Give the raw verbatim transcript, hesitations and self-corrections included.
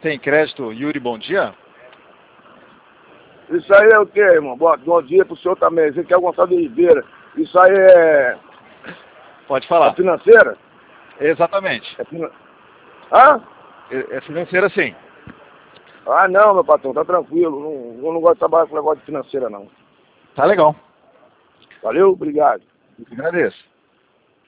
Tem crédito, Yuri, bom dia? Isso aí é o quê, irmão? Bom, bom dia pro senhor também. Você que é o Gonçalo de Ribeira. Isso aí é... Pode falar. É financeira? Exatamente. É, fina... Hã? É, é financeira, sim. Ah, não, meu patrão, tá tranquilo. Não, eu não gosto de trabalhar com negócio de financeira, não. Tá legal. Valeu, obrigado. Eu que agradeço.